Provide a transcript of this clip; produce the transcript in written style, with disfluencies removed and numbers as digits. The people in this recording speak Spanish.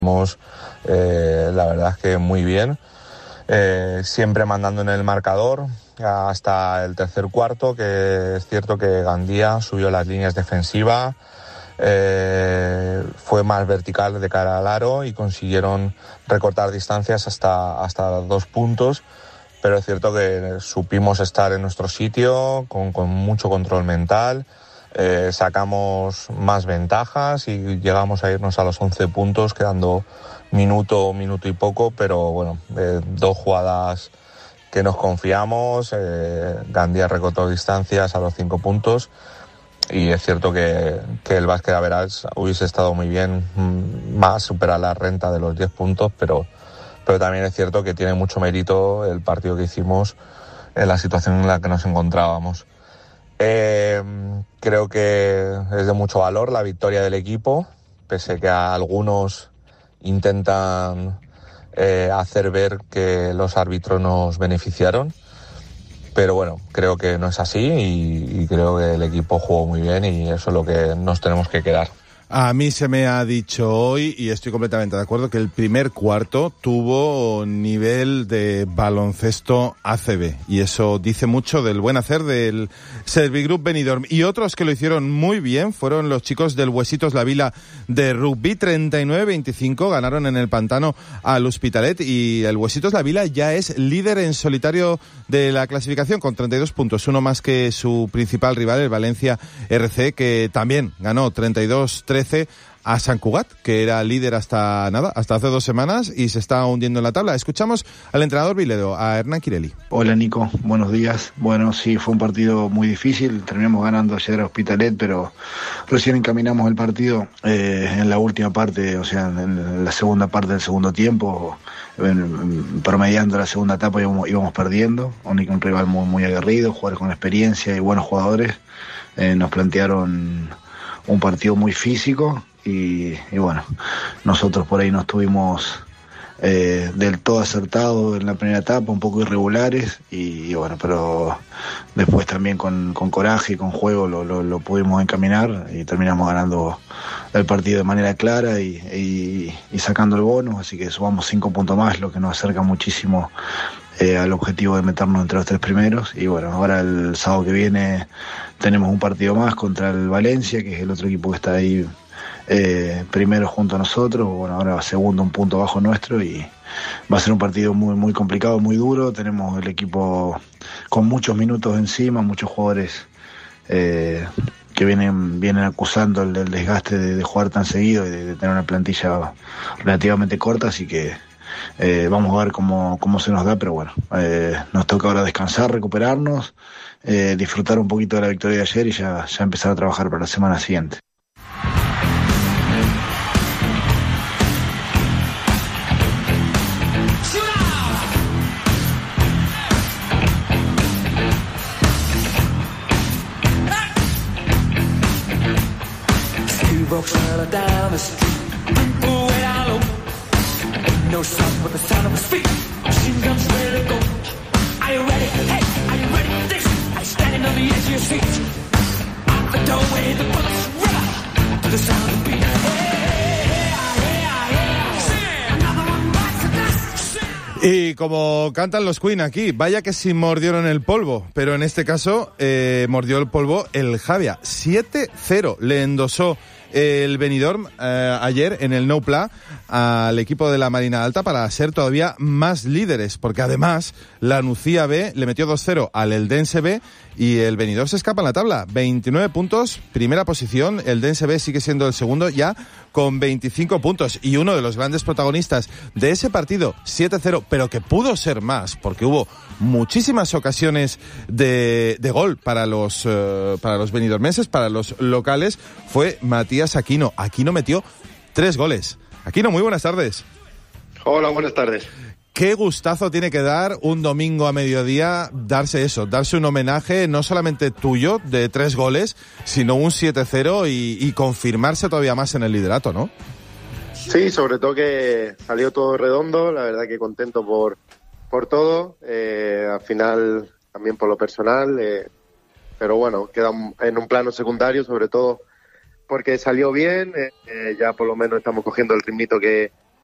La verdad es que muy bien, siempre mandando en el marcador hasta el tercer cuarto, que es cierto que Gandía subió las líneas defensivas, fue más vertical de cara al aro y consiguieron recortar distancias hasta 2 puntos, pero es cierto que supimos estar en nuestro sitio con mucho control mental. Sacamos más ventajas y llegamos a irnos a los 11 puntos quedando minuto y poco, pero bueno, 2 jugadas que nos confiamos, Gandía recortó distancias a los 5 puntos y es cierto que el básquet average hubiese estado muy bien, más superar la renta de los 10 puntos, pero también es cierto que tiene mucho mérito el partido que hicimos en la situación en la que nos encontrábamos. Creo que es de mucho valor la victoria del equipo, pese que a algunos intentan hacer ver que los árbitros nos beneficiaron, pero bueno, creo que no es así y creo que el equipo jugó muy bien y eso es lo que nos tenemos que quedar. A mí se me ha dicho hoy, y estoy completamente de acuerdo, que el primer cuarto tuvo nivel de baloncesto ACB. Y eso dice mucho del buen hacer del Servigroup Benidorm. Y otros que lo hicieron muy bien fueron los chicos del Huesitos La Vila de rugby. 39-25 ganaron en el Pantano al Hospitalet. Y el Huesitos La Vila ya es líder en solitario de la clasificación con 32 puntos. Uno más que su principal rival, el Valencia RC, que también ganó 32-13 a San Cugat, que era líder hasta hace 2 semanas y se está hundiendo en la tabla. Escuchamos al entrenador Viledo, a Hernán Kireli. Hola Nico, buenos días. Bueno, sí, fue un partido muy difícil, terminamos ganando ayer a Hospitalet, pero recién encaminamos el partido en la última parte, o sea, en la segunda parte del segundo tiempo, promediando la segunda etapa íbamos perdiendo, un rival muy aguerrido, jugadores con experiencia y buenos jugadores. Nos plantearon un partido muy físico y bueno, nosotros por ahí no estuvimos del todo acertados en la primera etapa, un poco irregulares y bueno, pero después también con coraje y con juego lo pudimos encaminar y terminamos ganando el partido de manera clara y sacando el bono, así que sumamos 5 puntos más, lo que nos acerca muchísimo al objetivo de meternos entre los 3 primeros. Y bueno, ahora el sábado que viene tenemos un partido más contra el Valencia, que es el otro equipo que está ahí primero junto a nosotros. Bueno, ahora segundo, un punto bajo nuestro, y va a ser un partido muy complicado, muy duro. Tenemos el equipo con muchos minutos encima, muchos jugadores que vienen acusando el desgaste de jugar tan seguido y de tener una plantilla relativamente corta, así que vamos a ver cómo se nos da, pero bueno, nos toca ahora descansar, recuperarnos, disfrutar un poquito de la victoria de ayer y ya empezar a trabajar para la semana siguiente. No sound but the sound of his feet. Machine guns ready to go. Are you ready? Hey, are you ready? This, I standing on the edge of your seat. Out the doorway, the bullets rip to the sound of the beat. Y como cantan los Queen aquí, vaya que sí mordieron el polvo, pero en este caso mordió el polvo el Javia. 7-0 le endosó el Benidorm ayer en el No Play al equipo de la Marina Alta para ser todavía más líderes, porque además la Nucía B le metió 2-0 al Eldense B y el Benidorm se escapa en la tabla. 29 puntos, primera posición. El Eldense B sigue siendo el segundo ya con 25 puntos, y uno de los grandes protagonistas de ese partido 7-0, pero que pudo ser más porque hubo muchísimas ocasiones de gol para los benidormenses, para los locales, fue Matías Aquino. Aquino metió 3 goles. Aquino, muy buenas tardes. Hola, buenas tardes. Qué gustazo tiene que dar un domingo a mediodía darse un homenaje no solamente tuyo de 3 goles, sino un 7-0 y confirmarse todavía más en el liderato, ¿no? Sí, sobre todo que salió todo redondo, la verdad que contento por todo, al final también por lo personal, pero bueno, queda en un plano secundario, sobre todo porque salió bien, ya por lo menos estamos cogiendo el ritmito que